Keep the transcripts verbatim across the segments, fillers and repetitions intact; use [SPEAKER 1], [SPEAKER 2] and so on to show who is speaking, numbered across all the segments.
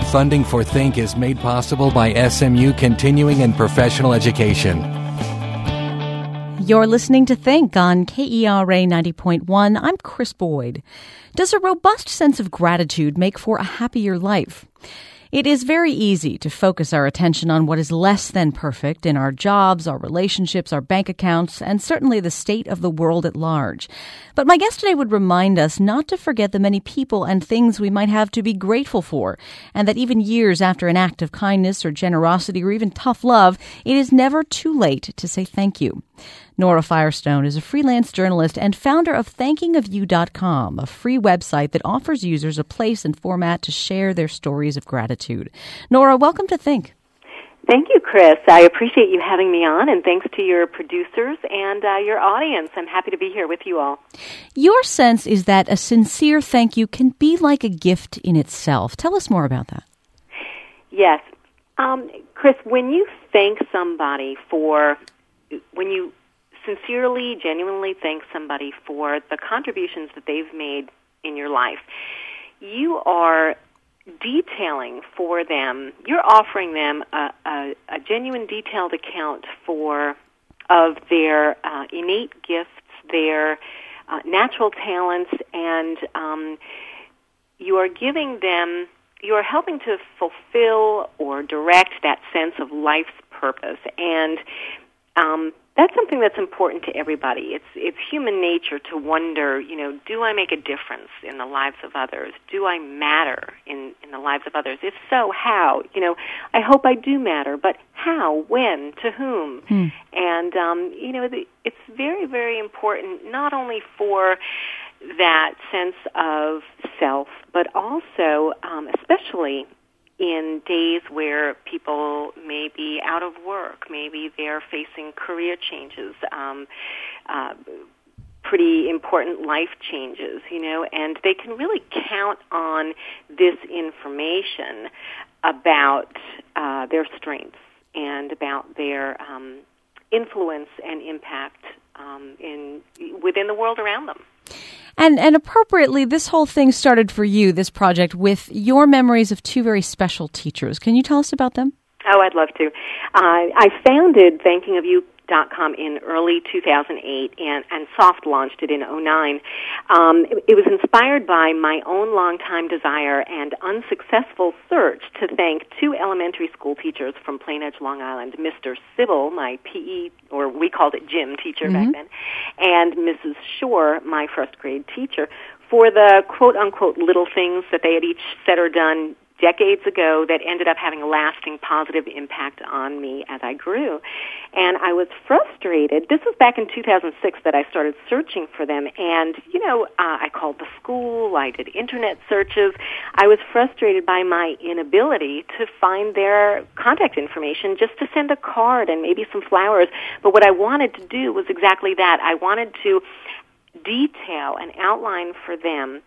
[SPEAKER 1] Funding for Think is made possible by S M U Continuing and Professional Education.
[SPEAKER 2] You're listening to Think on K E R A ninety point one. I'm Chris Boyd. Does a robust sense of gratitude make for a happier life? It is very easy to focus our attention on what is less than perfect in our jobs, our relationships, our bank accounts, and certainly the state of the world at large. But my guest today would remind us not to forget the many people and things we might have to be grateful for, and that even years after an act of kindness or generosity or even tough love, it is never too late to say thank you. Nora Firestone is a freelance journalist and founder of thanking of you dot com, a free website that offers users a place and format to share their stories of gratitude. Nora, welcome to Think.
[SPEAKER 3] Thank you, Chris. I appreciate you having me on, and thanks to your producers and uh, your audience. I'm happy to be here with you all.
[SPEAKER 2] Your sense is that a sincere thank you can be like a gift in itself. Tell us more about that.
[SPEAKER 3] Yes. Um, Chris, when you thank somebody for, when you sincerely, genuinely thank somebody for the contributions that they've made in your life, you are detailing for them, you're offering them a, a, a genuine detailed account for of their uh, innate gifts, their uh, natural talents, and um, you are giving them, you are helping to fulfill or direct that sense of life's purpose. And um, that's something that's important to everybody. It's it's human nature to wonder, you know, do I make a difference in the lives of others? Do I matter in, in the lives of others? If so, how? You know, I hope I do matter, but how, when, to whom? Hmm. And, um, you know, the, it's very, very important not only for that sense of self, but also, um, especially in days where people may be out of work, maybe they're facing career changes, um, uh, pretty important life changes, you know, and they can really count on this information about uh, their strengths and about their um, influence and impact um, in within the world around them.
[SPEAKER 2] And and appropriately, this whole thing started for you, this project, with your memories of two very special teachers. Can you tell us about them?
[SPEAKER 3] Oh, I'd love to. Uh, I founded thanking of you dot com in early two thousand eight and, and soft launched it in oh nine. Um, it, it was inspired by my own longtime desire and unsuccessful search to thank two elementary school teachers from Plain Edge, Long Island, Mister Sybil, my P E, or we called it gym teacher mm-hmm. back then, and Missus Shore, my first grade teacher, for the quote-unquote little things that they had each said or done decades ago that ended up having a lasting positive impact on me as I grew. And I was frustrated. This was back in two thousand six that I started searching for them. And, you know, uh, I called the school. I did internet searches. I was frustrated by my inability to find their contact information, just to send a card and maybe some flowers. But what I wanted to do was exactly that. I wanted to detail and outline for them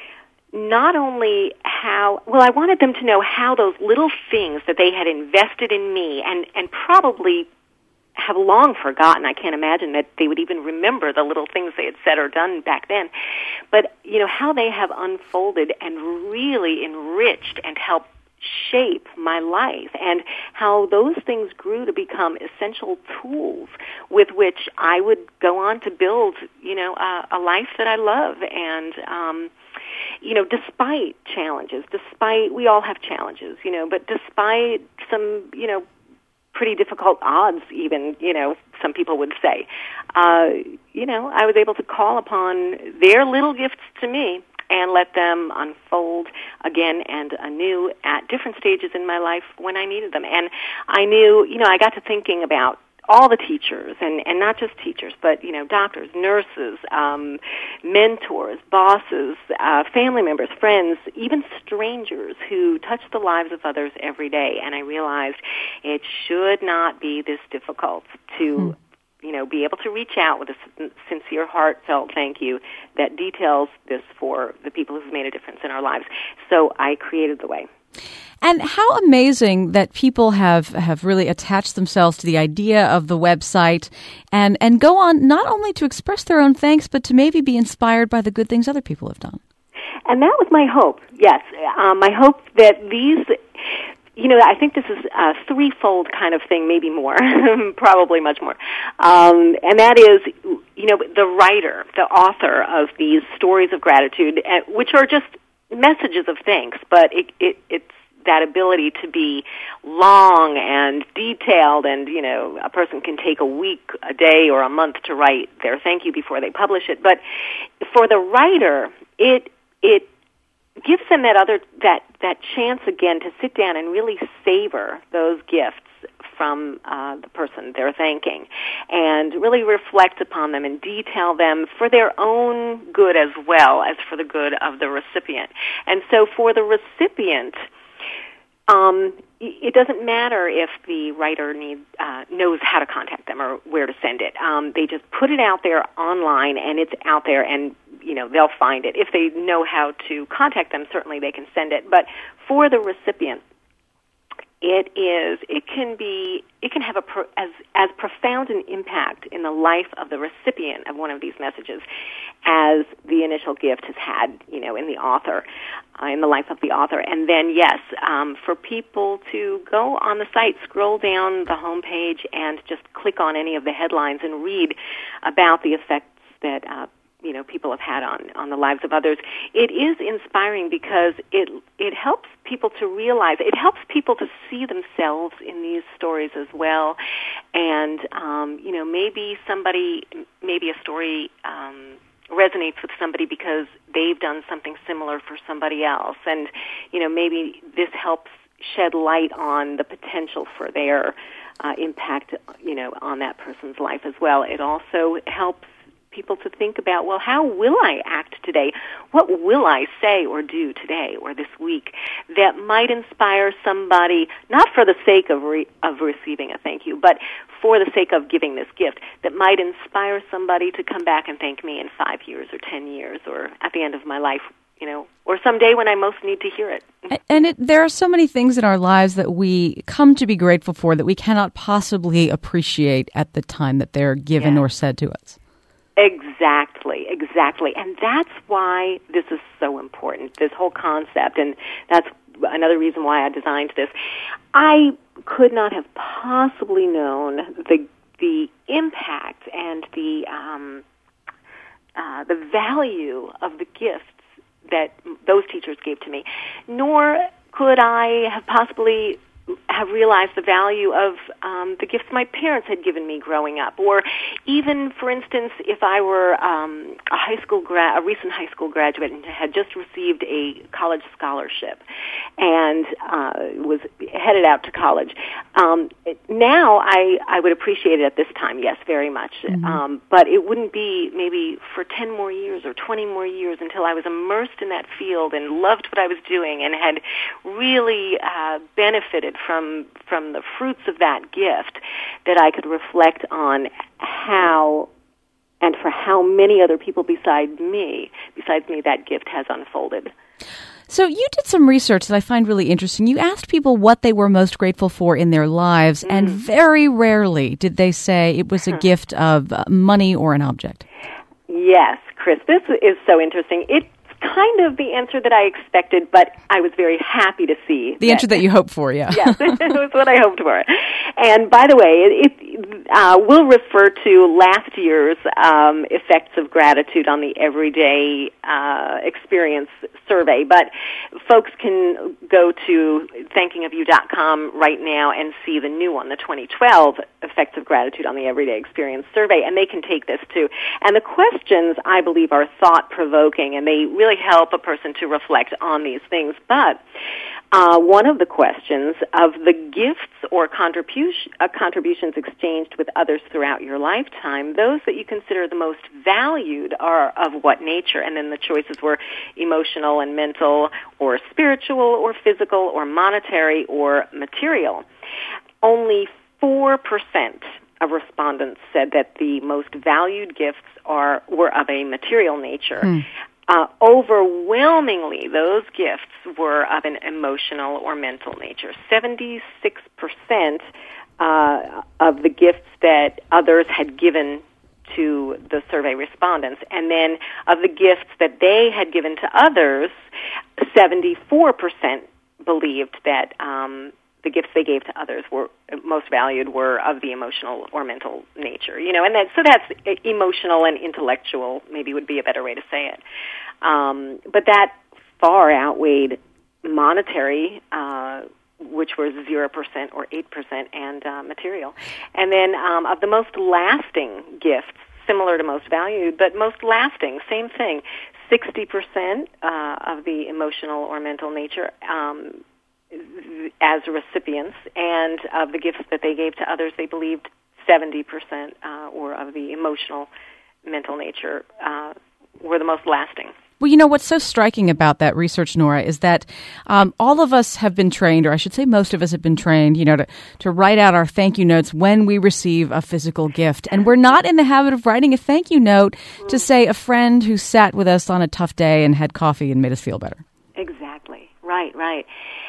[SPEAKER 3] not only how, well, I wanted them to know how those little things that they had invested in me and, and probably have long forgotten. I can't imagine that they would even remember the little things they had said or done back then. But, you know, how they have unfolded and really enriched and helped shape my life, and how those things grew to become essential tools with which I would go on to build, you know, a, a life that I love. And, um, you know, despite challenges, despite, we all have challenges, you know, but despite some, you know, pretty difficult odds even, you know, some people would say, uh, you know, I was able to call upon their little gifts to me and let them unfold again and anew at different stages in my life when I needed them. And I knew, you know, I got to thinking about all the teachers, and, and not just teachers, but, you know, doctors, nurses, um, mentors, bosses, uh, family members, friends, even strangers who touch the lives of others every day. And I realized it should not be this difficult to hmm. you know, be able to reach out with a sincere, heartfelt thank you that details this for the people who've made a difference in our lives. So I created the way.
[SPEAKER 2] And how amazing that people have, have really attached themselves to the idea of the website and, and go on not only to express their own thanks, but to maybe be inspired by the good things other people have done.
[SPEAKER 3] And that was my hope, yes. Um, my hope that these, you know, I think this is a threefold kind of thing, maybe more, probably much more. Um, and that is, you know, the writer, the author of these stories of gratitude, which are just messages of thanks, but it, it, it's that ability to be long and detailed, and, you know, a person can take a week, a day, or a month to write their thank you before they publish it. But for the writer, it it gives them that other that that chance again to sit down and really savor those gifts from uh, the person they're thanking, and really reflect upon them and detail them for their own good as well as for the good of the recipient. And so for the recipient, um, it doesn't matter if the writer need, uh, knows how to contact them or where to send it. Um, they just put it out there online, and it's out there, and you know they'll find it. If they know how to contact them, certainly they can send it. But for the recipient, it is it can be it can have a pro, as as profound an impact in the life of the recipient of one of these messages as the initial gift has had, you know, in the author, uh, in the life of the author. And then, yes, um, for people to go on the site, scroll down the homepage, and just click on any of the headlines and read about the effects that uh, you know people have had on, on the lives of others. It is inspiring because it it helps people to realize, it helps people to see themselves in these stories as well. And um, you know, maybe somebody, maybe a story um, resonates with somebody because they've done something similar for somebody else, and you know, maybe this helps shed light on the potential for their uh, impact, you know, on that person's life as well. It also helps people to think about, well, how will I act today? What will I say or do today or this week that might inspire somebody, not for the sake of re- of receiving a thank you, but for the sake of giving this gift, that might inspire somebody to come back and thank me in five years or ten years or at the end of my life, you know, or someday when I most need to hear it.
[SPEAKER 2] And it, there are so many things in our lives that we come to be grateful for that we cannot possibly appreciate at the time that they're given
[SPEAKER 3] yeah.
[SPEAKER 2] or said to us.
[SPEAKER 3] Exactly, exactly. And that's why this is so important, this whole concept, and that's another reason why I designed this. I could not have possibly known the the impact and the um, uh, the value of the gifts that those teachers gave to me, nor could I have possibly have realized the value of um, the gifts my parents had given me growing up, or even, for instance, if I were um, a high school gra- a recent high school graduate and had just received a college scholarship and uh, was headed out to college. Um, it, now, I, I would appreciate it at this time, yes, very much, mm-hmm. um, but it wouldn't be maybe for ten more years or twenty more years until I was immersed in that field and loved what I was doing and had really uh, benefited from from the fruits of that gift, that I could reflect on how and for how many other people besides me, besides me, that gift has unfolded.
[SPEAKER 2] So you did some research that I find really interesting. You asked people what they were most grateful for in their lives, mm. and very rarely did they say it was a gift of money or an object. Yes,
[SPEAKER 3] Chris, this is so interesting. It kind of the answer that I expected, but I was very happy to see.
[SPEAKER 2] The that, answer that you hoped for, yeah.
[SPEAKER 3] Yes, it was what I hoped for. And by the way, it, it, uh, we'll refer to last year's um, Effects of Gratitude on the Everyday uh, Experience survey, but folks can go to thanking of you dot com right now and see the new one, the twenty twelve Effects of Gratitude on the Everyday Experience survey, and they can take this too. And the questions, I believe, are thought-provoking, and they really help a person to reflect on these things. But uh, one of the questions of the gifts or contribution, uh, contributions exchanged with others throughout your lifetime, those that you consider the most valued are of what nature? And then the choices were emotional and mental, or spiritual, or physical, or monetary, or material. Only four percent of respondents said that the most valued gifts are were of a material nature. Hmm. Uh, overwhelmingly, those gifts were of an emotional or mental nature. seventy-six percent uh, of the gifts that others had given to the survey respondents, and then of the gifts that they had given to others, seventy-four percent believed that um, the gifts they gave to others were most valued were of the emotional or mental nature. You know, and that so that's emotional and intellectual. Maybe would be a better way to say it. Um, but that far outweighed monetary, uh, which was zero percent or eight percent, and uh, material. And then um, of the most lasting gifts, similar to most valued, but most lasting, same thing, sixty percent uh, of the emotional or mental nature um, as recipients, and of the gifts that they gave to others, they believed seventy percent uh, or of the emotional, mental nature uh, were the most lasting.
[SPEAKER 2] Well, you know, what's so striking about that research, Nora, is that um, all of us have been trained, or I should say most of us have been trained, you know, to, to write out our thank you notes when we receive a physical gift. And we're not in the habit of writing a thank you note to, say, a friend who sat with us on a tough day and had coffee and made us feel better.
[SPEAKER 3] Exactly. Right, right.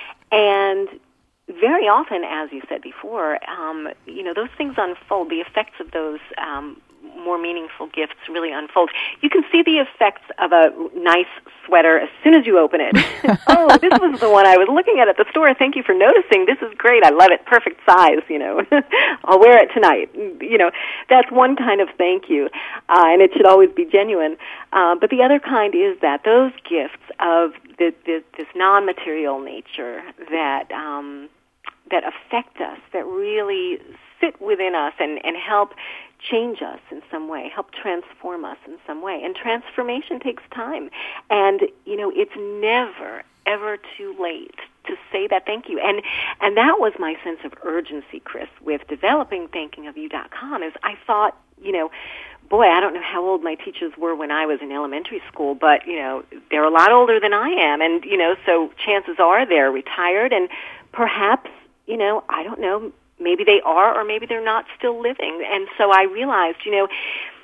[SPEAKER 3] And very often, as you said before, um, you know, those things unfold. The effects of those um more meaningful gifts really unfold. You can see the effects of a nice sweater as soon as you open it. Oh, this was the one I was looking at at the store. Thank you for noticing. This is great. I love it. Perfect size, you know. I'll wear it tonight. You know, that's one kind of thank you, uh, and it should always be genuine. Uh, but the other kind is that those gifts of the, the, this non-material nature that um, that affect us, that really sit within us and, and help change us in some way, help transform us in some way. And transformation takes time. And, you know, it's never, ever too late to say that thank you. And and that was my sense of urgency, Chris, with developing thanking of you dot com, is I thought, you know, boy, I don't know how old my teachers were when I was in elementary school, but, you know, they're a lot older than I am. And, you know, so chances are they're retired, and perhaps, you know, I don't know, maybe they are, or maybe they're not still living. And so I realized, you know,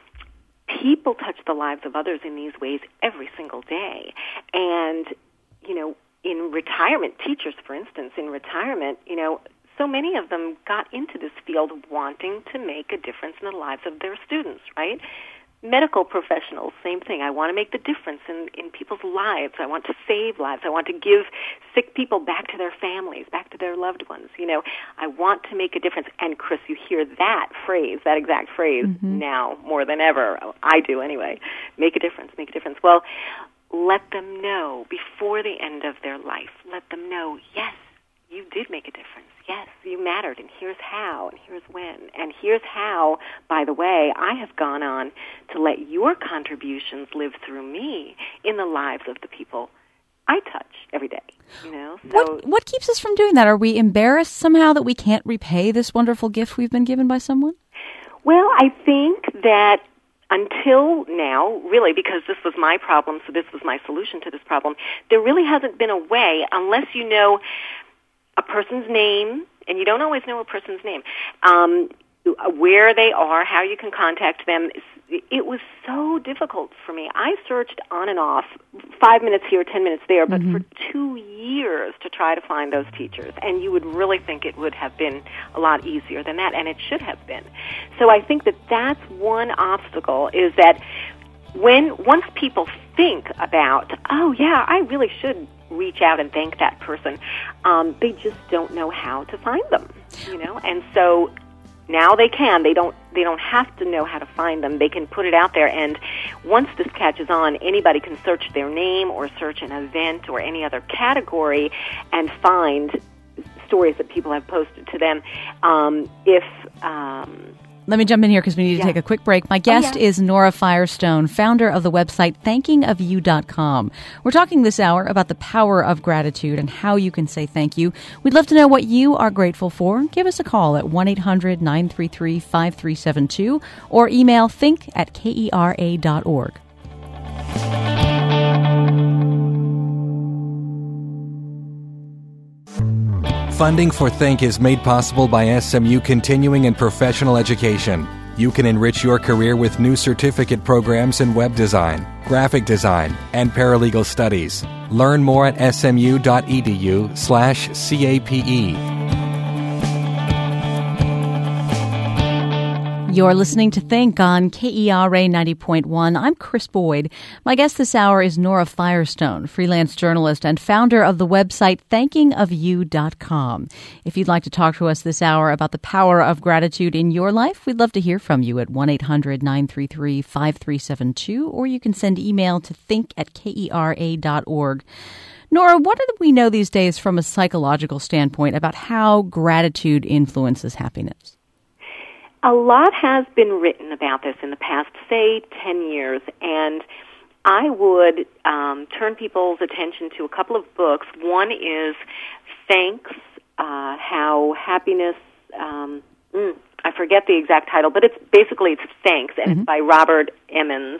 [SPEAKER 3] people touch the lives of others in these ways every single day. And, you know, in retirement, teachers, for instance, in retirement, you know, so many of them got into this field wanting to make a difference in the lives of their students, right? Medical professionals, same thing. I want to make the difference in, in people's lives. I want to save lives. I want to give sick people back to their families, back to their loved ones. You know, I want to make a difference. And, Chris, you hear that phrase, that exact phrase, mm-hmm. now more than ever. I do anyway. Make a difference, make a difference. Well, let them know before the end of their life. Let them know, yes, you did make a difference. Yes, you mattered, and here's how, and here's when, and here's how, by the way, I have gone on to let your contributions live through me in the lives of the people I touch every day. You know, so
[SPEAKER 2] what what keeps us from doing that? Are we embarrassed somehow that we can't repay this wonderful gift we've been given by someone?
[SPEAKER 3] Well, I think that until now, really, because this was my problem, so this was my solution to this problem, there really hasn't been a way, unless you know a person's name, and you don't always know a person's name, um, where they are, how you can contact them. It was so difficult for me. I searched on and off, five minutes here, ten minutes there, but mm-hmm. for two years to try to find those teachers. And you would really think it would have been a lot easier than that, and it should have been. So I think that that's one obstacle, is that when once people think about, oh, yeah, I really should reach out and thank that person, um, they just don't know how to find them, you know. And so now they can. They don't. They don't have to know how to find them. They can put it out there, and once this catches on, anybody can search their name or search an event or any other category and find stories that people have posted to them. Um, if um,
[SPEAKER 2] Let me jump in here because we need to yeah. take a quick break. My guest oh, yeah. is Nora Firestone, founder of the website thanking of you dot com. We're talking this hour about the power of gratitude and how you can say thank you. We'd love to know what you are grateful for. Give us a call at one eight hundred nine three three five three seven two or email think at kera dot org.
[SPEAKER 1] Funding for Think is made possible by S M U Continuing and Professional Education. You can enrich your career with new certificate programs in web design, graphic design, and paralegal studies. Learn more at smu.edu slash CAPE.
[SPEAKER 2] You're listening to Think on K E R A ninety point one. I'm Chris Boyd. My guest this hour is Nora Firestone, freelance journalist and founder of the website thanking of you dot com. If you'd like to talk to us this hour about the power of gratitude in your life, we'd love to hear from you at one eight hundred nine three three five three seven two, or you can send email to think at K E R A dot org. Nora, what do we know these days from a psychological standpoint about how gratitude influences happiness?
[SPEAKER 3] A lot has been written about this in the past, say, ten years, and I would um, turn people's attention to a couple of books. One is Thanks, uh, How Happiness, um, mm, I forget the exact title, but it's basically it's Thanks, and mm-hmm. it's by Robert Emmons.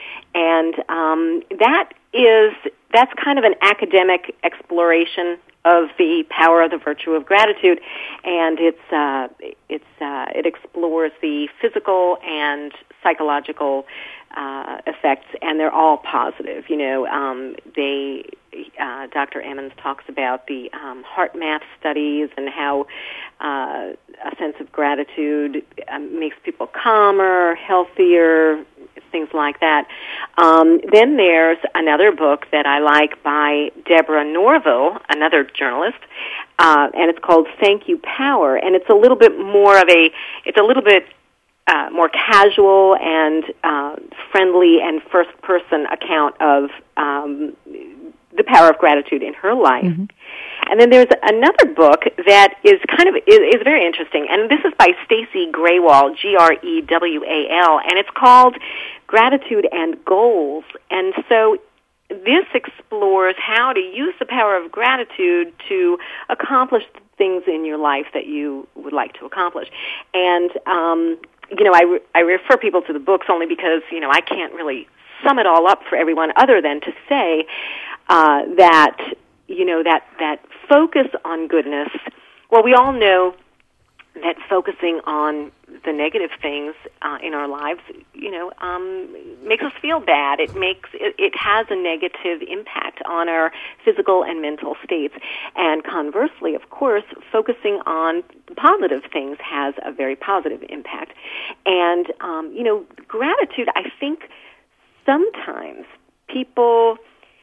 [SPEAKER 3] And um, that is, that's kind of an academic exploration of the power of the virtue of gratitude, and it's uh, it's uh, it explores the physical and psychological uh, effects, and they're all positive. You know, um, they uh, Doctor Emmons talks about the um, HeartMath studies and how uh, a sense of gratitude um, makes people calmer, healthier, things like that. Um, then there's another book that I like by Deborah Norville, another journalist, uh, and it's called Thank You Power, and it's a little bit more of a, it's a little bit uh, more casual and uh, friendly and first-person account of um, the power of gratitude in her life. Mm-hmm. And then there's another book that is kind of is, is very interesting, and this is by Stacey Greywall, G R E W A L, and it's called Gratitude and Goals. And so this explores how to use the power of gratitude to accomplish things in your life that you would like to accomplish. And um, you know, I re- I refer people to the books only because you know I can't really sum it all up for everyone, other than to say uh, that. You know, that, that focus on goodness, well, we all know that focusing on the negative things uh, in our lives, you know, um, makes us feel bad. It makes, it, it has a negative impact on our physical and mental states. And conversely, of course, focusing on positive things has a very positive impact. And, um, you know, gratitude, I think sometimes people...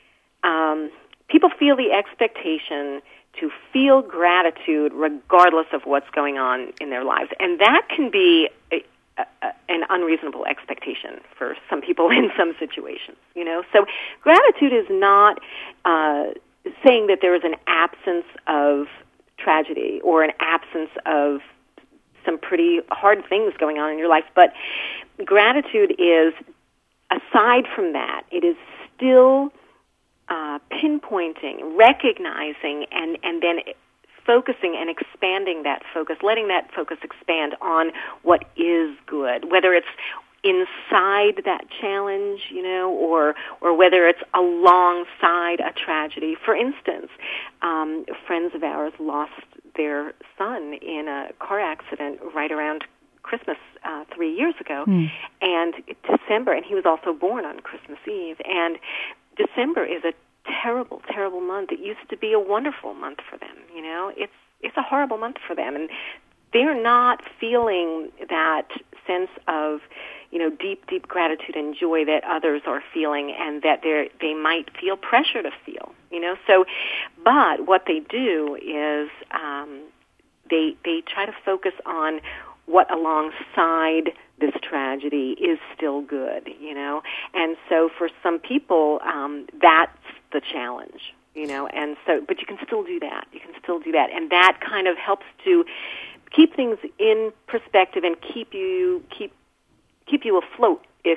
[SPEAKER 3] Um, People feel the expectation to feel gratitude regardless of what's going on in their lives. And that can be a, a, an unreasonable expectation for some people in some situations, you know. So gratitude is not uh, saying that there is an absence of tragedy or an absence of some pretty hard things going on in your life. But gratitude is, aside from that, it is still... Uh, pinpointing, recognizing, and, and then focusing and expanding that focus, letting that focus expand on what is good, whether it's inside that challenge, you know, or or whether it's alongside a tragedy. For instance, um, friends of ours lost their son in a car accident right around Christmas uh, three years ago, mm. and December, and he was also born on Christmas Eve, and December is a terrible, terrible month. It used to be a wonderful month for them. You know, it's it's a horrible month for them, and they're not feeling that sense of, you know, deep, deep gratitude and joy that others are feeling, and that they they might feel pressure to feel. You know, so, but what they do is um, they they try to focus on what alongside this tragedy is still good, you know. And so for some people, um, that's the challenge, you know. And so, but you can still do that. You can still do that. And that kind of helps to keep things in perspective and keep you, keep, keep you afloat if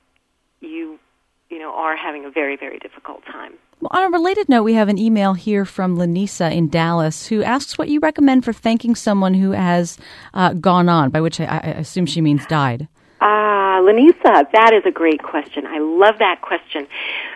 [SPEAKER 3] you, you know, are having a very, very difficult time.
[SPEAKER 2] Well, on a related note, we have an email here from Lanisa in Dallas who asks what you recommend for thanking someone who has uh, gone on, by which I, I assume she means died.
[SPEAKER 3] Ah, uh, Lanisa, that is a great question. I love that question.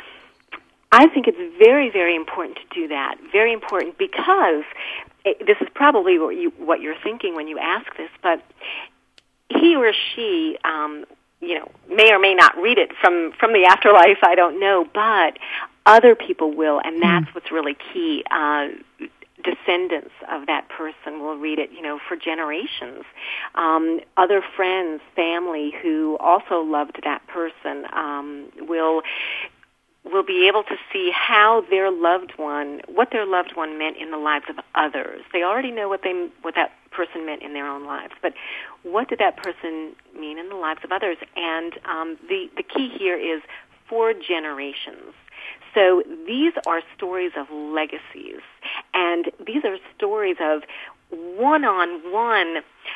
[SPEAKER 3] I think it's very, very important to do that. Very important because it, this is probably what, you, what you're thinking when you ask this, but he or she, um, you know, may or may not read it from, from the afterlife, I don't know, but other people will, and that's mm. what's really key. Uh, descendants of that person will read it, you know, for generations. Um, other friends, family who also loved that person um, will will be able to see how their loved one, what their loved one meant in the lives of others. They already know what they what that person meant in their own lives, but what did that person mean in the lives of others? And um, the the key here is for generations. So these are stories of legacies, and these are stories of one-on-one,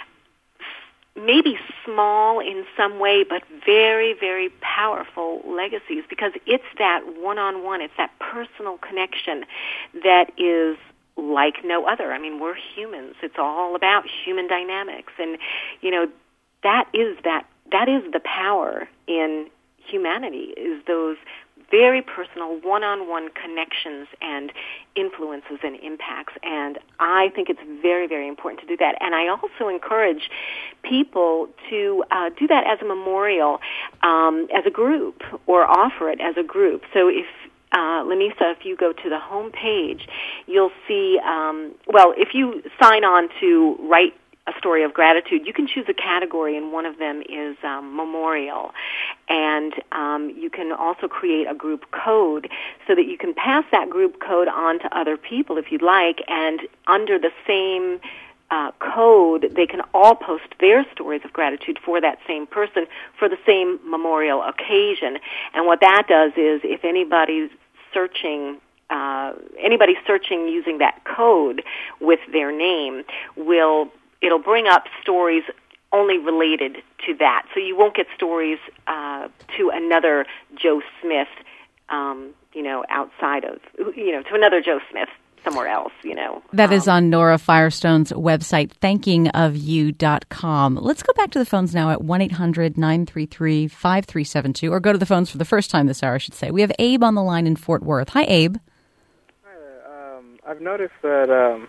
[SPEAKER 3] maybe small in some way, but very, very powerful legacies, because it's that one-on-one, it's that personal connection that is like no other. I mean, we're humans. It's all about human dynamics, and, you know, that is that that is the power in humanity, is those very personal one-on-one connections and influences and impacts. And I think it's very, very important to do that. And I also encourage people to uh, do that as a memorial, um, as a group, or offer it as a group. So if Uh, Lanisa, if you go to the home page, you'll see, um, well, if you sign on to write a story of gratitude, you can choose a category, and one of them is um, memorial. And um, you can also create a group code so that you can pass that group code on to other people if you'd like, and under the same uh, code, they can all post their stories of gratitude for that same person for the same memorial occasion. And what that does is, if anybody's searching uh, anybody searching using that code with their name, will it'll bring up stories only related to that. So you won't get stories uh, to another Joe Smith, um, you know, outside of, you know, to another Joe Smith somewhere else, you know.
[SPEAKER 2] That
[SPEAKER 3] um,
[SPEAKER 2] is on Nora Firestone's website, thanking of you dot com. Let's go back to the phones now at one eight hundred nine three three five three seven two, or go to the phones for the first time this hour, I should say. We have Abe on the line in Fort Worth. Hi, Abe.
[SPEAKER 4] Hi there. Um, I've noticed that um,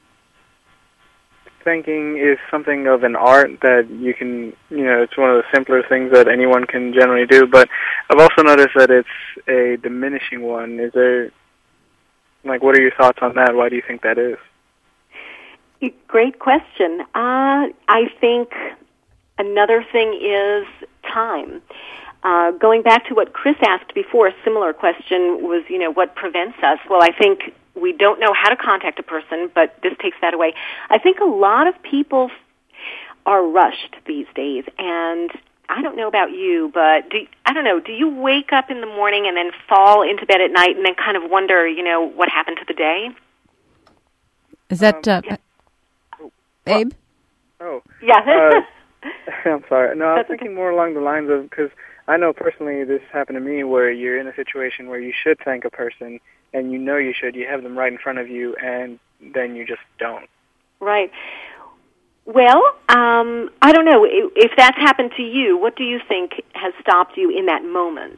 [SPEAKER 4] thanking is something of an art that you can, you know, it's one of the simpler things that anyone can generally do, but I've also noticed that it's a diminishing one. Is there, like, what are your thoughts on that? Why do you think that is?
[SPEAKER 3] Great question. Uh, I think another thing is time. Uh, going back to what Chris asked before, a similar question was, you know, what prevents us? Well, I think we don't know how to contact a person, but this takes that away. I think a lot of people are rushed these days, and I don't know about you, but do, I don't know, do you wake up in the morning and then fall into bed at night and then kind of wonder, you know, what happened to the day?
[SPEAKER 2] Is that,
[SPEAKER 4] um,
[SPEAKER 2] uh, yeah. Abe?
[SPEAKER 4] Oh.
[SPEAKER 3] Yeah.
[SPEAKER 4] uh, I'm sorry. No, I was
[SPEAKER 3] That's
[SPEAKER 4] thinking
[SPEAKER 3] okay.
[SPEAKER 4] more along the lines of, because I know personally this happened to me, where you're in a situation where you should thank a person, and you know you should, you have them right in front of you, and then you just don't.
[SPEAKER 3] Right. Well, um, I don't know. If that's happened to you, what do you think has stopped you in that moment?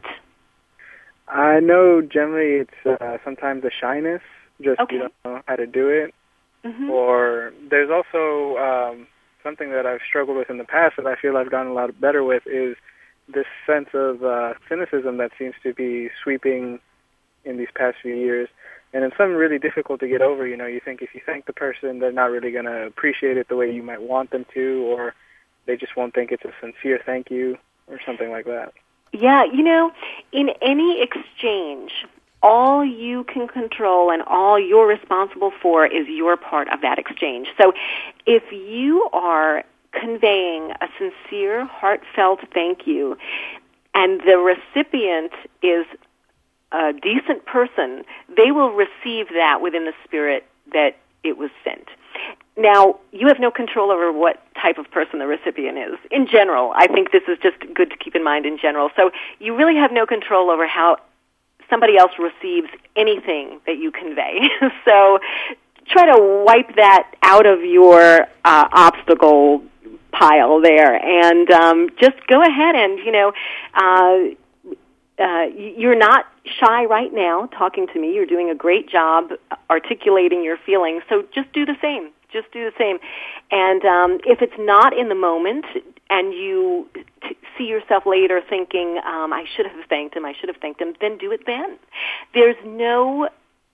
[SPEAKER 4] I know generally it's uh, sometimes a shyness, just
[SPEAKER 3] Okay.
[SPEAKER 4] you don't know how to do it.
[SPEAKER 3] Mm-hmm.
[SPEAKER 4] Or there's also um, something that I've struggled with in the past that I feel I've gotten a lot better with, is this sense of uh, cynicism that seems to be sweeping in these past few years. And it's something really difficult to get over. You know, you think if you thank the person, they're not really going to appreciate it the way you might want them to, or they just won't think it's a sincere thank you, or something like that.
[SPEAKER 3] Yeah, you know, in any exchange, all you can control and all you're responsible for is your part of that exchange. So if you are conveying a sincere, heartfelt thank you, and the recipient is a decent person, they will receive that within the spirit that it was sent. Now, you have no control over what type of person the recipient is. In general, I think this is just good to keep in mind in general. So you really have no control over how somebody else receives anything that you convey. So try to wipe that out of your uh, obstacle pile there, and um, just go ahead and, you know, uh, Uh, you're not shy right now talking to me. You're doing a great job articulating your feelings. So just do the same. Just do the same. And um, if it's not in the moment and you t- see yourself later thinking, um, I should have thanked him, I should have thanked him, then do it then. There's no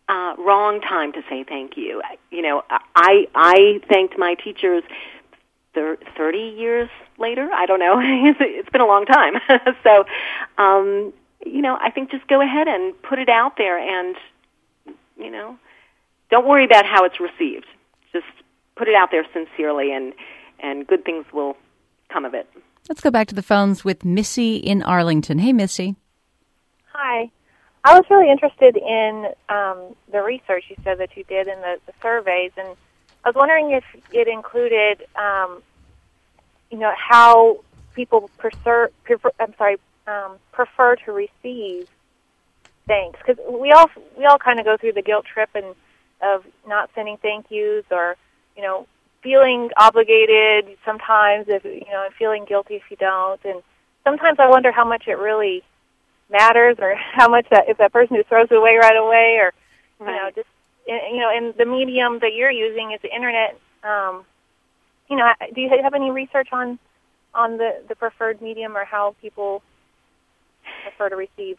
[SPEAKER 3] uh, wrong time to say thank you. You know, I I thanked my teachers thirty years later. I don't know. It's been a long time. So, um, you know, I think just go ahead and put it out there, and you know, don't worry about how it's received. Just put it out there sincerely, and and good things will come of it.
[SPEAKER 2] Let's go back to the phones with Missy in Arlington. Hey, Missy.
[SPEAKER 5] Hi. I was really interested in um, the research you said that you did in the, the surveys, and I was wondering if it included, um, you know, how people prefer, prefer I'm sorry, um, prefer to receive thanks, because we all we all kind of go through the guilt trip and of not sending thank yous, or you know, feeling obligated sometimes, if you know, and feeling guilty if you don't, and sometimes I wonder how much it really matters, or how much that if that person who throws it away right away, or you
[SPEAKER 3] right.
[SPEAKER 5] know, just you know, and the medium that you're using is the internet. Um, you know, do you have any research on on the, the preferred medium, or how people prefer to receive?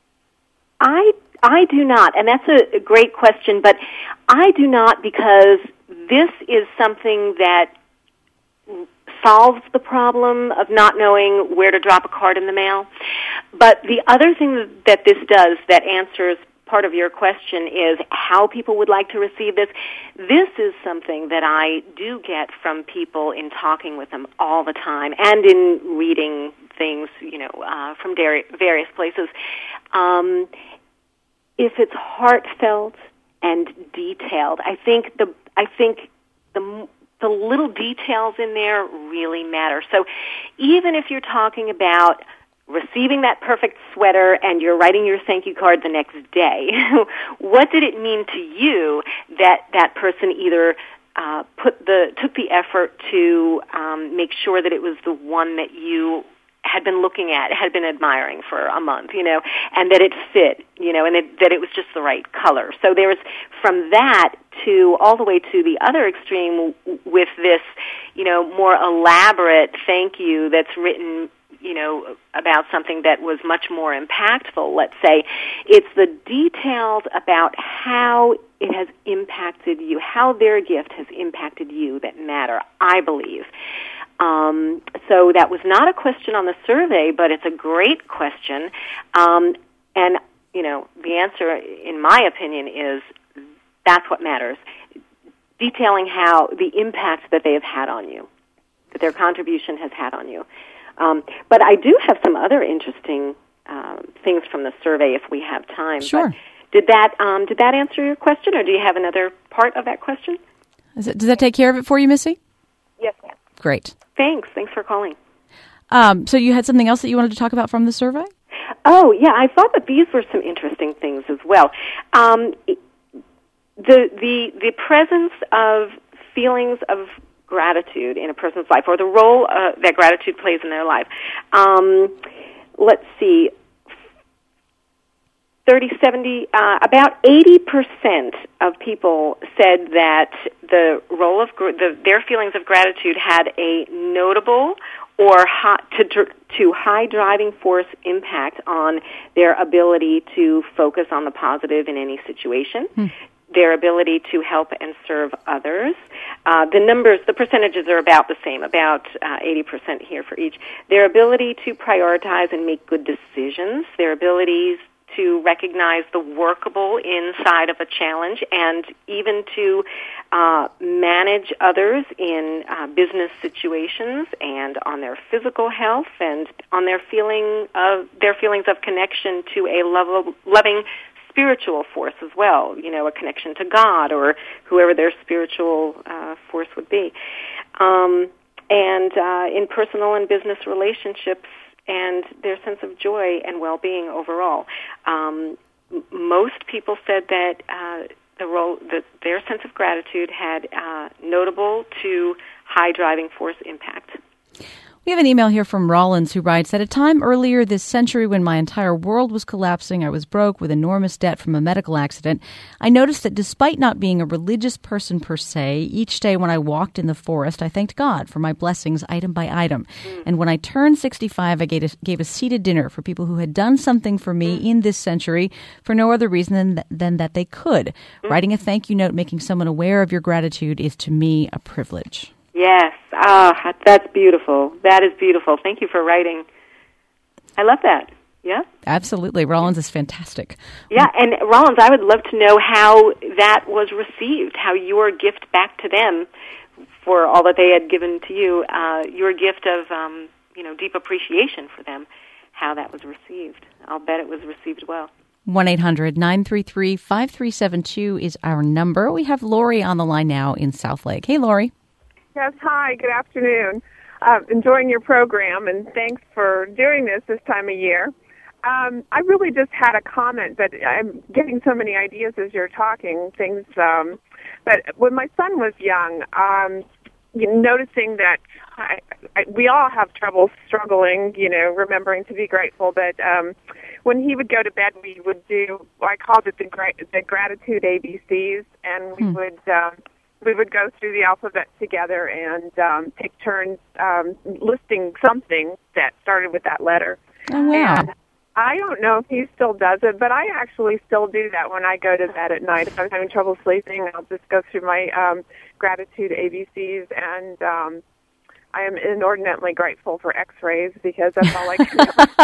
[SPEAKER 3] I I do not, and that's a, a great question, but I do not, because this is something that solves the problem of not knowing where to drop a card in the mail. But the other thing that this does that answers part of your question is how people would like to receive this. This is something that I do get from people in talking with them all the time, and in reading things, you know, uh, from various places. Um, if it's heartfelt and detailed, I think the I think the the little details in there really matter. So even if you're talking about receiving that perfect sweater and you're writing your thank you card the next day, what did it mean to you that that person either uh, put the took the effort to um, make sure that it was the one that you had been looking at, had been admiring for a month, you know, and that it fit, you know, and it, that it was just the right color. So there was, from that to all the way to the other extreme with this, you know, more elaborate thank you that's written, you know, about something that was much more impactful, let's say. It's the details about how it has impacted you, how their gift has impacted you that matter, I believe. Um, so that was not a question on the survey, but it's a great question. Um, and, you know, the answer, in my opinion, is that's what matters. Detailing how the impact that they have had on you, that their contribution has had on you. Um, but I do have some other interesting um, things from the survey if we have time.
[SPEAKER 2] Sure.
[SPEAKER 3] But did that um, did that answer your question, or do you have another part of that question?
[SPEAKER 2] Is it, does that take care of it for you, Missy?
[SPEAKER 5] Yes, ma'am.
[SPEAKER 2] Great.
[SPEAKER 3] Thanks. Thanks for calling.
[SPEAKER 2] Um, so you had something else that you wanted to talk about from the survey?
[SPEAKER 3] Oh, yeah. I thought that these were some interesting things as well. Um, the the the presence of feelings of gratitude in a person's life, or the role uh, that gratitude plays in their life. Um, let's see. thirty, seventy, uh, about eighty percent of people said that the role of gr- the, their feelings of gratitude had a notable or high, to, to high driving force impact on their ability to focus on the positive in any situation, hmm. their ability to help and serve others. Uh, the numbers, the percentages are about the same, about uh, eighty percent here for each. Their ability to prioritize and make good decisions, their abilities to recognize the workable inside of a challenge, and even to uh, manage others in uh, business situations, and on their physical health, and on their feeling of their feelings of connection to a level, loving spiritual force as well. You know, a connection to God or whoever their spiritual uh, force would be, um, and uh, in personal and business relationships, and their sense of joy and well-being overall. Um, m- most people said that uh, the role, that their sense of gratitude had uh, notable to high driving force impact.
[SPEAKER 2] We have an email here from Rollins who writes, at a time earlier this century when my entire world was collapsing, I was broke with enormous debt from a medical accident. I noticed that despite not being a religious person per se, each day when I walked in the forest, I thanked God for my blessings item by item. Mm. And when I turned sixty-five, I gave a, gave a seated dinner for people who had done something for me mm. in this century for no other reason than, th- than that they could. Mm. Writing a thank you note, making someone aware of your gratitude is to me a privilege.
[SPEAKER 3] Yes. Ah, that's beautiful. That is beautiful. Thank you for writing. I love that. Yeah?
[SPEAKER 2] Absolutely. Rollins is fantastic.
[SPEAKER 3] Yeah, and Rollins, I would love to know how that was received, how your gift back to them for all that they had given to you, uh, your gift of, um, you know, deep appreciation for them, how that was received. I'll bet it was received well.
[SPEAKER 2] one eight hundred nine three three five three seven two is our number. We have Lori on the line now in Southlake. Hey, Lori.
[SPEAKER 6] Yes, hi, good afternoon. Uh, enjoying your program, and thanks for doing this this time of year. Um, I really just had a comment, but I'm getting so many ideas as you're talking, things. Um, but when my son was young, um, you know, noticing that I, I, we all have trouble struggling, you know, remembering to be grateful, but um, when he would go to bed, we would do, I called it the, gra- the gratitude A B Cs, and we hmm. would... Um, We would go through the alphabet together and um, take turns um, listing something that started with that letter.
[SPEAKER 2] Oh, wow.
[SPEAKER 6] And I don't know if he still does it, but I actually still do that when I go to bed at night. If I'm having trouble sleeping, I'll just go through my um, gratitude A B Cs, and um, I am inordinately grateful for X-rays because that's all I can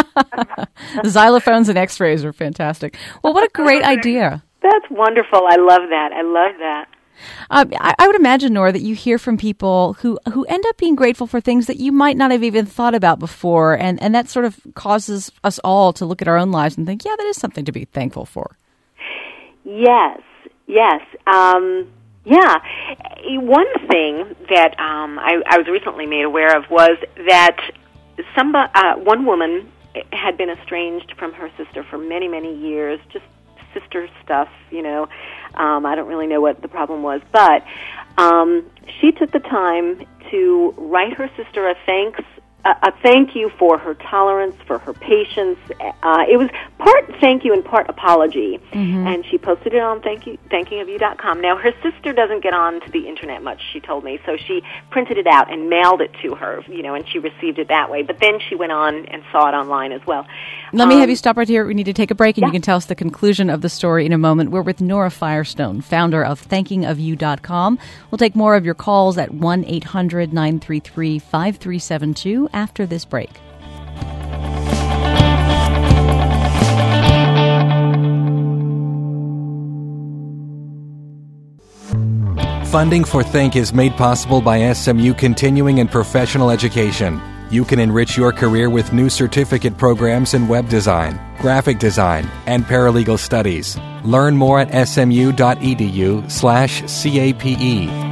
[SPEAKER 6] do.
[SPEAKER 2] The xylophones and X-rays are fantastic. Well, what a great idea.
[SPEAKER 3] That's wonderful. I love that. I love that.
[SPEAKER 2] Uh, I, I would imagine, Nora, that you hear from people who, who end up being grateful for things that you might not have even thought about before, and, and that sort of causes us all to look at our own lives and think, yeah, that is something to be thankful for.
[SPEAKER 3] Yes, yes. Um, yeah. One thing that um, I, I was recently made aware of was that some, uh, one woman had been estranged from her sister for many, many years, just sister stuff, you know. Um, I don't really know what the problem was, but um, she took the time to write her sister a thanks, a, a thank you for her tolerance, for her patience. Uh, it was part thank you and part apology, mm-hmm. and she posted it on thank you, thanking of you dot com. Now, her sister doesn't get on to the internet much, she told me, so she printed it out and mailed it to her, you know, and she received it that way. But then she went on and saw it online as well.
[SPEAKER 2] Let
[SPEAKER 3] um,
[SPEAKER 2] me have you stop right here. We need to take a break, and
[SPEAKER 3] yeah.
[SPEAKER 2] you can tell us the conclusion of the story in a moment. We're with Nora Firestone, founder of thanking of you dot com. We'll take more of your calls at one eight hundred nine three three five three seven two after this break.
[SPEAKER 1] Funding for Think is made possible by S M U Continuing and Professional Education. You can enrich your career with new certificate programs in web design, graphic design, and paralegal studies. Learn more at smu.edu slash CAPE.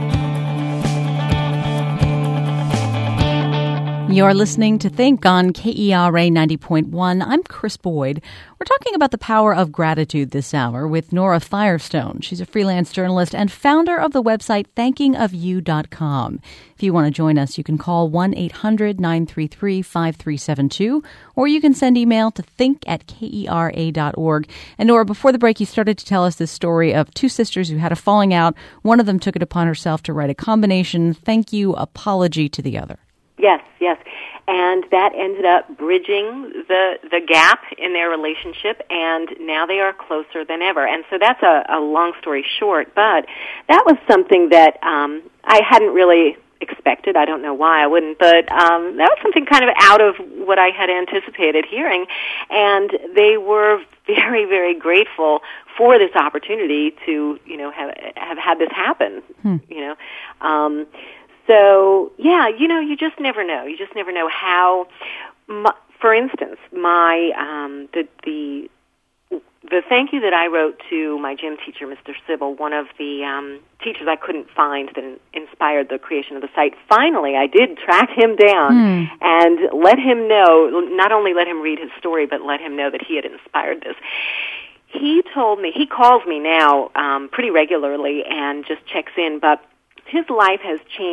[SPEAKER 2] You're listening to Think on K E R A ninety point one. I'm Chris Boyd. We're talking about the power of gratitude this hour with Nora Firestone. She's a freelance journalist and founder of the website thanking of you dot com. If you want to join us, you can call one eight hundred nine three three five three seven two, or you can send email to think at K E R A dot org. And Nora, before the break, you started to tell us this story of two sisters who had a falling out. One of them took it upon herself to write a combination thank you apology to the other.
[SPEAKER 3] Yes, yes. And that ended up bridging the the gap in their relationship, and now they are closer than ever. And so that's a, a long story short, but that was something that um, I hadn't really expected. I don't know why I wouldn't, but um, that was something kind of out of what I had anticipated hearing. And they were very, very grateful for this opportunity to, you know, have have had this happen, hmm. you know. Um So, yeah, you know, you just never know. You just never know how, my, for instance, my, um, the, the, the thank you that I wrote to my gym teacher, Mister Sybil, one of the, um, teachers I couldn't find that inspired the creation of the site. Finally, I did track him down mm. and let him know, not only let him read his story, but let him know that he had inspired this. He told me, he calls me now, um, pretty regularly and just checks in, but his life has changed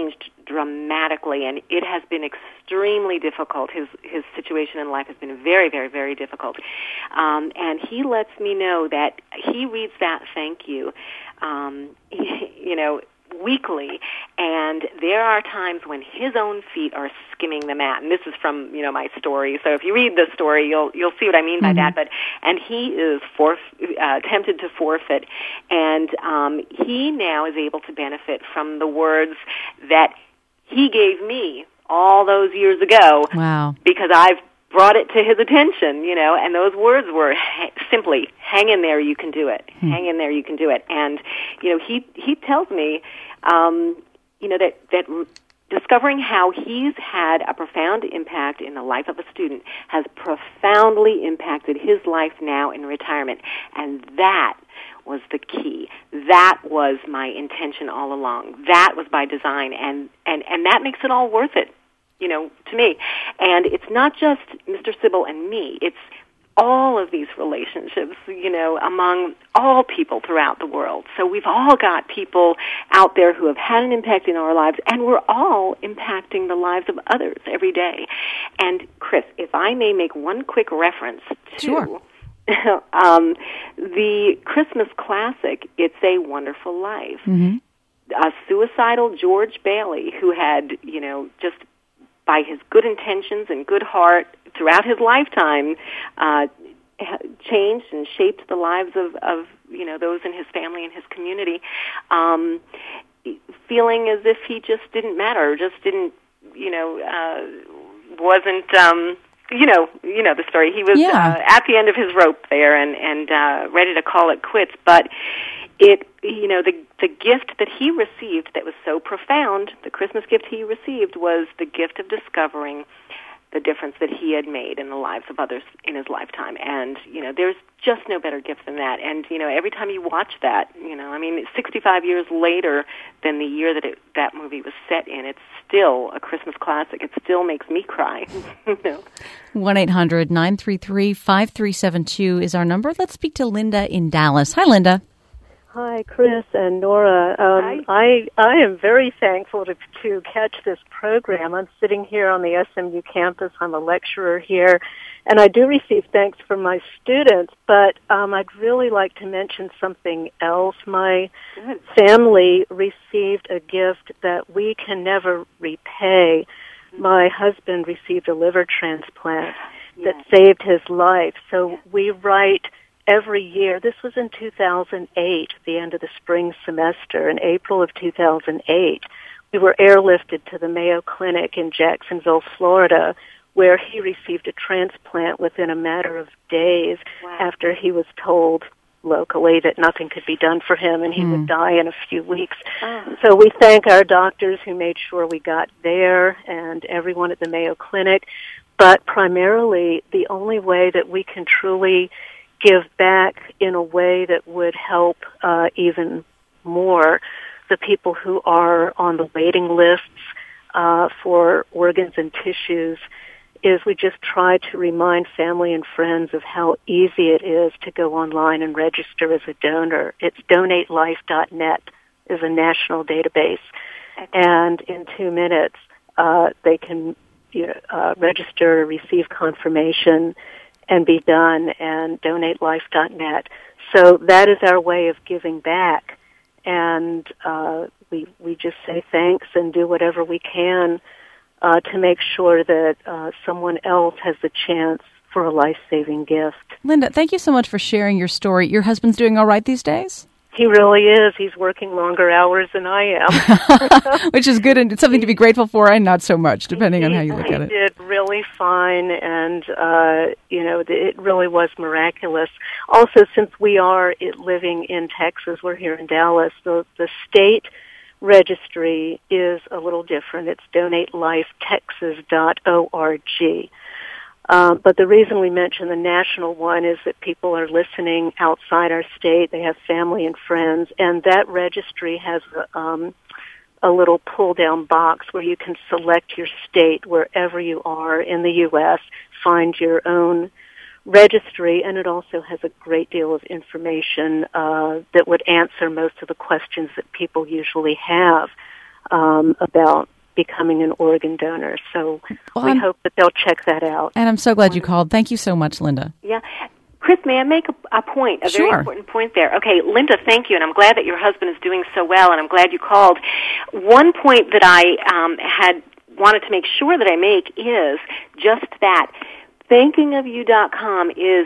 [SPEAKER 3] dramatically, and it has been extremely difficult. His his situation in life has been very, very, very difficult. Um, and he lets me know that he reads that thank you, um, you know, weekly, and there are times when his own feet are skimming the mat. And this is from, you know, my story. So if you read the story, you'll you'll see what I mean by mm-hmm. that. But and he is forf- uh, tempted to forfeit, and um, he now is able to benefit from the words that he gave me all those years ago.
[SPEAKER 2] Wow!
[SPEAKER 3] Because I've brought it to his attention, you know, and those words were ha- simply, hang in there, you can do it. Hmm. Hang in there, you can do it. And, you know, he he tells me, um, you know, that, that discovering how he's had a profound impact in the life of a student has profoundly impacted his life now in retirement. And that was the key. That was my intention all along. That was by design, and, and, and that makes it all worth it, you know, to me. And it's not just Mister Sybil and me. It's all of these relationships, you know, among all people throughout the world. So we've all got people out there who have had an impact in our lives, and we're all impacting the lives of others every day. And, Chris, if I may make one quick reference to
[SPEAKER 2] sure.
[SPEAKER 3] um, the Christmas classic, It's a Wonderful Life.
[SPEAKER 2] Mm-hmm.
[SPEAKER 3] A suicidal George Bailey, who had, you know, just by his good intentions and good heart throughout his lifetime, uh, changed and shaped the lives of, of, you know, those in his family and his community, um, feeling as if he just didn't matter, just didn't, you know, uh, wasn't, um, you know, you know the story. He was
[SPEAKER 2] yeah.
[SPEAKER 3] uh, at the end of his rope there and, and uh, ready to call it quits, but it, you know, the the gift that he received that was so profound, the Christmas gift he received was the gift of discovering the difference that he had made in the lives of others in his lifetime. And, you know, there's just no better gift than that. And, you know, every time you watch that, you know, I mean, sixty-five years later than the year that it, that movie was set in, it's still a Christmas classic. It still makes me cry. You know?
[SPEAKER 2] one eight hundred nine three three five three seven two is our number. Let's speak to Linda in Dallas. Hi, Linda.
[SPEAKER 7] Hi, Chris and Nora. Um, I I am very thankful to to catch this program. I'm sitting here on the S M U campus. I'm a lecturer here, and I do receive thanks from my students, but um, I'd really like to mention something else. My Good. family received a gift that we can never repay. Mm-hmm. My husband received a liver transplant yes. that saved his life, so yes. we write every year. This was in two thousand eight, the end of the spring semester, in April of two thousand eight. We were airlifted to the Mayo Clinic in Jacksonville, Florida, where he received a transplant within a matter of days wow. after he was told locally that nothing could be done for him and he mm. would die in a few weeks. Oh. So we thank our doctors who made sure we got there and everyone at the Mayo Clinic. But primarily, the only way that we can truly give back in a way that would help uh, even more the people who are on the waiting lists uh, for organs and tissues is we just try to remind family and friends of how easy it is to go online and register as a donor. It's donate life dot net is a national database, and in two minutes uh, they can you know, uh, register, receive confirmation, and be done, and donate life dot net. So that is our way of giving back, and uh, we we just say thanks and do whatever we can uh, to make sure that uh, someone else has the chance for a life-saving gift.
[SPEAKER 2] Linda, thank you so much for sharing your story. Your husband's doing all right these days?
[SPEAKER 7] He really is. He's working longer hours than I am.
[SPEAKER 2] Which is good, and it's something to be grateful for, and not so much, depending
[SPEAKER 7] he,
[SPEAKER 2] on how you look
[SPEAKER 7] he
[SPEAKER 2] at it.
[SPEAKER 7] He did really fine, and, uh, you know, it really was miraculous. Also, since we are living in Texas, we're here in Dallas, the, the state registry is a little different. It's donate life texas dot org. Uh, but the reason we mention the national one is that people are listening outside our state. They have family and friends, and that registry has a, um, a little pull-down box where you can select your state wherever you are in the U S, find your own registry, and it also has a great deal of information uh, that would answer most of the questions that people usually have um, about becoming an organ donor. So
[SPEAKER 2] well,
[SPEAKER 7] we
[SPEAKER 2] I'm,
[SPEAKER 7] hope that they'll check that out.
[SPEAKER 2] And I'm so glad you called. Thank you so much, Linda.
[SPEAKER 3] Yeah. Chris, may I make a, a point, a
[SPEAKER 2] sure.
[SPEAKER 3] very important point there? Okay, Linda, thank you, and I'm glad that your husband is doing so well, and I'm glad you called. One point that I um, had wanted to make sure that I make is just that thanking of you dot com is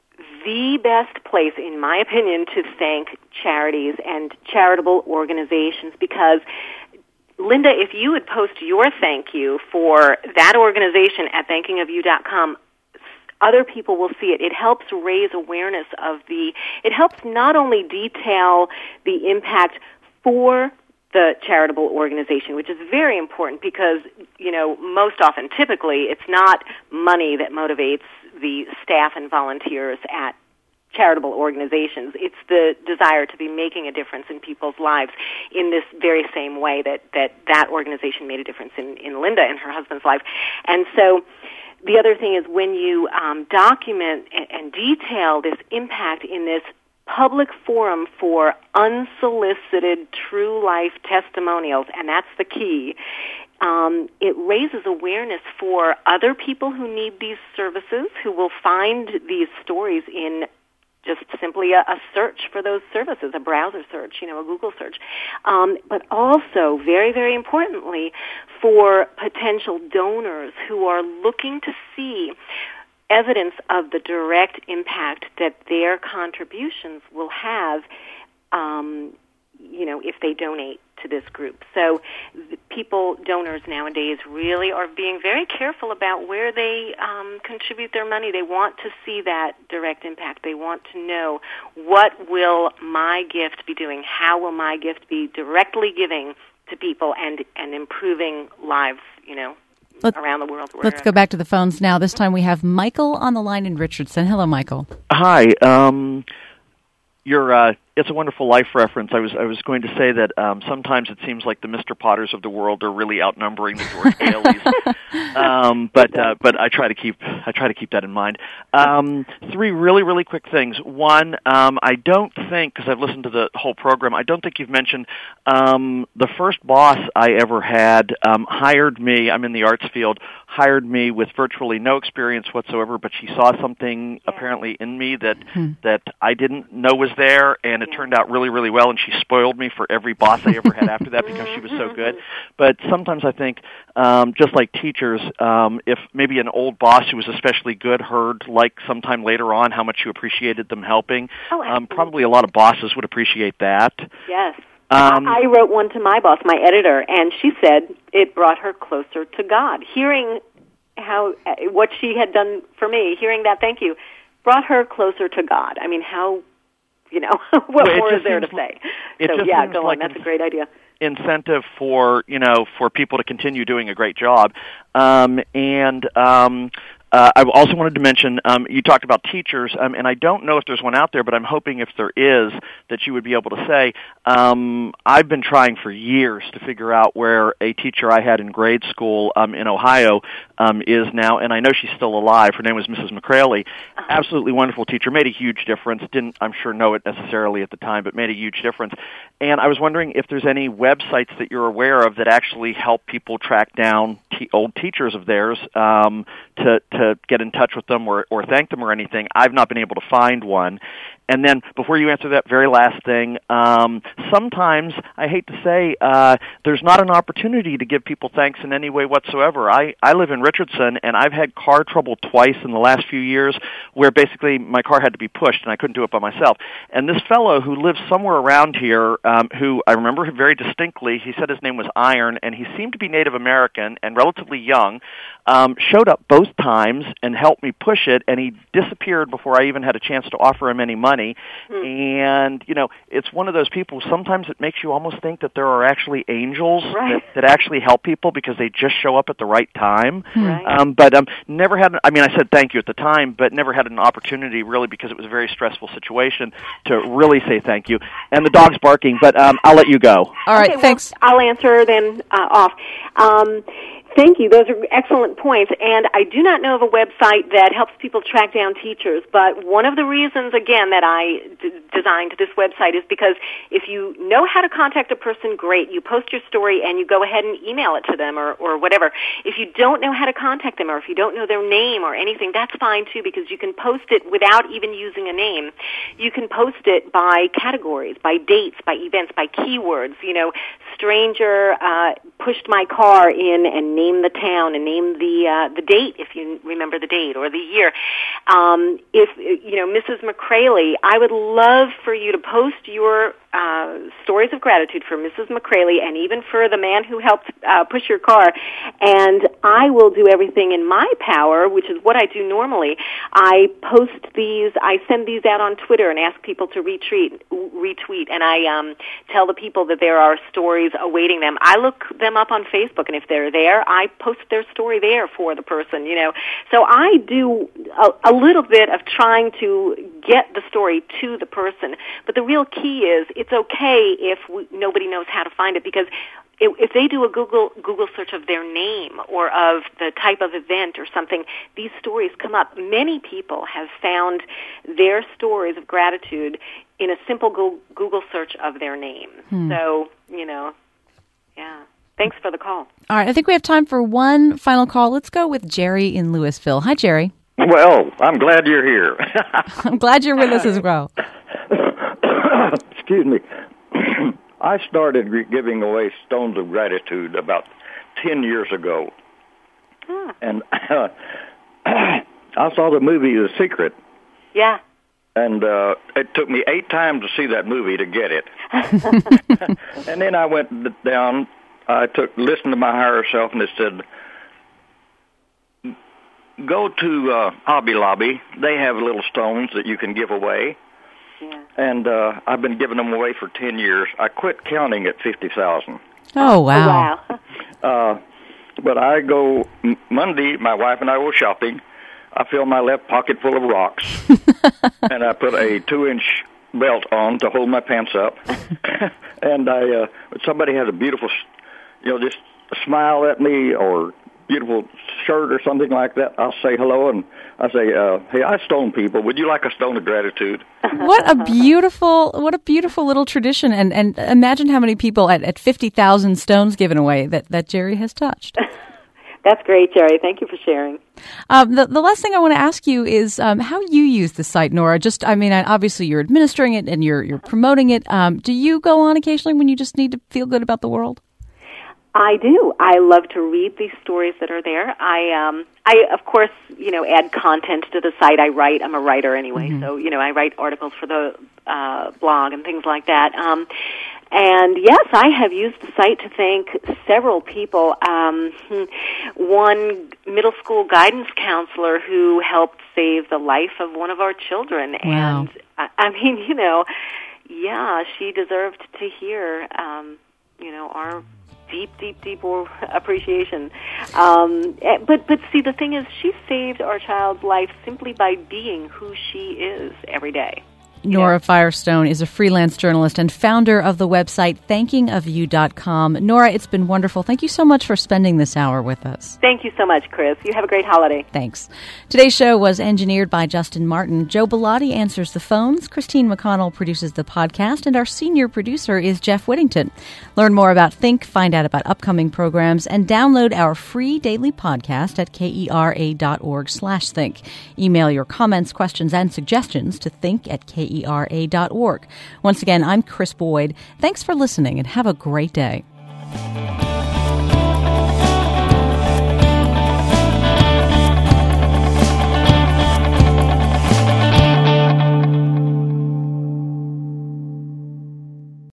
[SPEAKER 3] the best place, in my opinion, to thank charities and charitable organizations because, Linda, if you would post your thank you for that organization at thanking of you dot com, other people will see it. It helps raise awareness of the, it helps not only detail the impact for the charitable organization, which is very important because, you know, most often, typically, it's not money that motivates the staff and volunteers at charitable organizations. It's the desire to be making a difference in people's lives in this very same way that that, that organization made a difference in, in Linda and her husband's life. And so the other thing is when you um, document and, and detail this impact in this public forum for unsolicited true life testimonials, and that's the key, um, it raises awareness for other people who need these services, who will find these stories in just simply a, a search for those services, a browser search, you know, a Google search. Um, but also, very, very importantly, for potential donors who are looking to see evidence of the direct impact that their contributions will have, um, you know, if they donate to this group. So people, donors nowadays, really are being very careful about where they um, contribute their money. They want to see that direct impact. They want to know, what will my gift be doing? How will my gift be directly giving to people and, and improving lives, you know, Let, around the world?
[SPEAKER 2] Let's wherever. Go back to the phones now. This time we have Michael on the line in Richardson. Hello, Michael.
[SPEAKER 8] Hi. Um, you're... Uh, It's a Wonderful Life reference. I was I was going to say that um, sometimes it seems like the Mister Potters of the world are really outnumbering the George Baileys, um, but uh, but I try to keep I try to keep that in mind. Um, three really really quick things. One, um, I don't think, because I've listened to the whole program, I don't think you've mentioned um, the first boss I ever had um, hired me. I'm in the arts field. Hired me with virtually no experience whatsoever, but she saw something yeah. apparently in me that hmm. that I didn't know was there, and it turned out really, really well, and she spoiled me for every boss I ever had after that because she was so good. But sometimes I think, um, just like teachers, um, if maybe an old boss who was especially good heard, like sometime later on, how much you appreciated them helping,
[SPEAKER 3] oh,
[SPEAKER 8] um, probably a lot of bosses would appreciate that.
[SPEAKER 3] Yes.
[SPEAKER 8] Um,
[SPEAKER 3] I wrote one to my boss, my editor, and she said it brought her closer to God. Hearing how what she had done for me, hearing that thank you, brought her closer to God. I mean, how... You know, what
[SPEAKER 8] well,
[SPEAKER 3] more is there to say? So, yeah, go
[SPEAKER 8] like
[SPEAKER 3] on. That's a great idea.
[SPEAKER 8] Incentive for, you know, for people to continue doing a great job. Um, and um, uh, I also wanted to mention, um, you talked about teachers, um, and I don't know if there's one out there, but I'm hoping if there is, that you would be able to say, um, I've been trying for years to figure out where a teacher I had in grade school um, in Ohio um, is now, and I know she's still alive. Her name was Missus McCraley. Uh-huh. Absolutely wonderful teacher, made a huge difference. Didn't, I'm sure, know it necessarily at the time, but made a huge difference. And I was wondering if there's any websites that you're aware of that actually help people track down te- old teachers of theirs um, to, to get in touch with them or, or thank them or anything. I've not been able to find one. And then, before you answer that very last thing, um, sometimes, I hate to say, uh, there's not an opportunity to give people thanks in any way whatsoever. I, I live in Richardson, and I've had car trouble twice in the last few years where basically my car had to be pushed, and I couldn't do it by myself. And this fellow who lives somewhere around here, um, who I remember very distinctly, he said his name was Iron, and he seemed to be Native American and relatively young, um, showed up both times and helped me push it, and he disappeared before I even had a chance to offer him any money. Hmm. And, you know, it's one of those people, sometimes it makes you almost think that there are actually angels
[SPEAKER 3] right.
[SPEAKER 8] that, that actually help people because they just show up at the right time.
[SPEAKER 3] Right.
[SPEAKER 8] Um, but um, never had, I mean, I said thank you at the time, but never had an opportunity really because it was a very stressful situation to really say thank you. And the dog's barking, but um, I'll let you go.
[SPEAKER 2] All right,
[SPEAKER 3] okay,
[SPEAKER 2] thanks.
[SPEAKER 3] Well, I'll answer then uh, off. Um, thank you. Those are excellent points. And I do not know of a website that helps people track down teachers, but one of the reasons, again, that I d- designed this website is because if you know how to contact a person, great. You post your story and you go ahead and email it to them or, or whatever. If you don't know how to contact them or if you don't know their name or anything, that's fine too, because you can post it without even using a name. You can post it by categories, by dates, by events, by keywords. You know, stranger uh, pushed my car in and name the town and name the uh, the date if you remember the date or the year. Um, if you know Missus McCraley, I would love for you to post your uh, stories of gratitude for Missus McCraley and even for the man who helped uh, push your car. And I will do everything in my power, which is what I do normally. I post these, I send these out on Twitter and ask people to retweet, retweet, and I um, tell the people that there are stories awaiting them. I look them up on Facebook, and if they're there, I post their story there for the person, you know. So I do a, a little bit of trying to get the story to the person, but the real key is it's okay if we, nobody knows how to find it, because it, if they do a Google Google search of their name or of the type of event or something, these stories come up. Many people have found their stories of gratitude in a simple Google search of their name. Hmm. So, you know, yeah. Thanks for the call.
[SPEAKER 2] All right, I think we have time for one final call. Let's go with Jerry in Louisville. Hi, Jerry.
[SPEAKER 9] Well, I'm glad you're here.
[SPEAKER 2] I'm glad you're with us as well.
[SPEAKER 9] Excuse me. I started re- giving away stones of gratitude about ten years ago. Huh. And uh, I saw the movie The Secret.
[SPEAKER 3] Yeah.
[SPEAKER 9] And uh, it took me eight times to see that movie to get it. And then I went down, I took listened to my higher self, and it said, go to uh, Hobby Lobby. They have little stones that you can give away. Yeah. And uh, I've been giving them away for ten years. I quit counting at fifty thousand.
[SPEAKER 2] Oh, wow.
[SPEAKER 3] Oh, wow.
[SPEAKER 9] uh, but I go, Monday, my wife and I go shopping. I fill my left pocket full of rocks, and I put a two-inch belt on to hold my pants up. And I, uh, somebody has a beautiful, you know, just smile at me or beautiful shirt or something like that, I'll say hello, and I say, uh, hey, I stone people. Would you like a stone of gratitude?
[SPEAKER 2] What a beautiful, what a beautiful little tradition. And, and imagine how many people at, at fifty thousand stones given away that, that Jerry has touched.
[SPEAKER 3] That's great, Jerry. Thank you for sharing.
[SPEAKER 2] Um, the, the last thing I want to ask you is um, how you use the site, Nora. Just, I mean, obviously you're administering it and you're you're promoting it. Um, do you go on occasionally when you just need to feel good about the world?
[SPEAKER 3] I do. I love to read these stories that are there. I, um, I of course, you know, add content to the site. I write. I'm a writer anyway, mm-hmm. so you know, I write articles for the uh, blog and things like that. Um, and yes, I have used the site to thank several people. Um, one middle school guidance counselor who helped save the life of one of our children,
[SPEAKER 2] wow.
[SPEAKER 3] and I, I mean, you know, yeah, she deserved to hear, um, you know, our deep, deep, deep appreciation. Um, but, but see, the thing is, she saved our child's life simply by being who she is every day.
[SPEAKER 2] Nora
[SPEAKER 3] Yeah.
[SPEAKER 2] Firestone is a freelance journalist and founder of the website thanking of you dot com. Nora, it's been wonderful. Thank you so much for spending this hour with us.
[SPEAKER 3] Thank you so much, Chris. You have a great holiday.
[SPEAKER 2] Thanks. Today's show was engineered by Justin Martin. Joe Bellotti answers the phones. Christine McConnell produces the podcast, and our senior producer is Jeff Whittington. Learn more about Think, find out about upcoming programs, and download our free daily podcast at kera.org slash think. Email your comments, questions, and suggestions to think at kera dot org. Once again, I'm Chris Boyd. Thanks for listening, and have a great day.